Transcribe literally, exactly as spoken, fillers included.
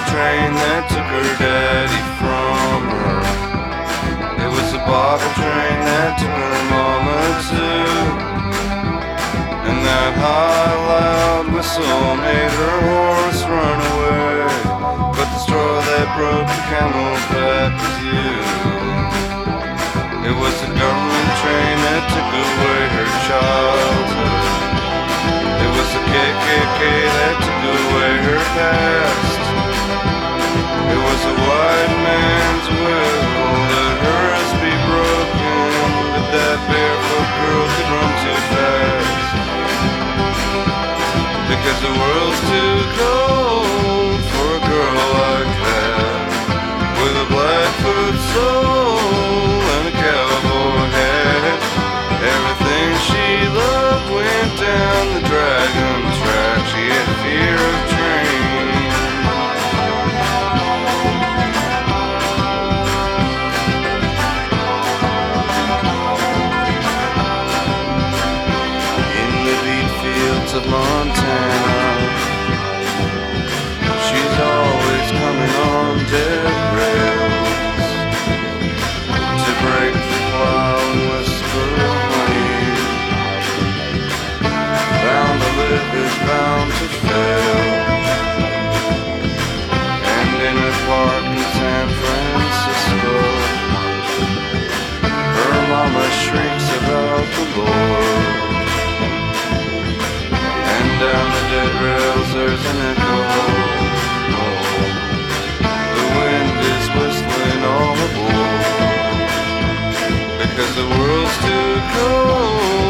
train that took her daddy from her. It was a bottle train that took her mama too. And that high loud whistle made her horse run away, but the straw that broke the camel's back was you. It was a government train that took away her childhood. It was the K K K that took away her past. It was a white man's will that hers be broken, but that barefoot girl could run too fast. Because the world's too cold for a girl like that, with a Blackfoot soul and a cowboy hat. Everything she loved went down the dragon track. She had fear of trains. In the beet fields of Montana, she's always coming on dead rails to break the plow and whisper honey. Bound to live is bound to fail. And in a park in San Francisco, her mama shrieks about the Lord. And down the dead rails there's an echo. The wind is whistling all aboard, because the world's too cold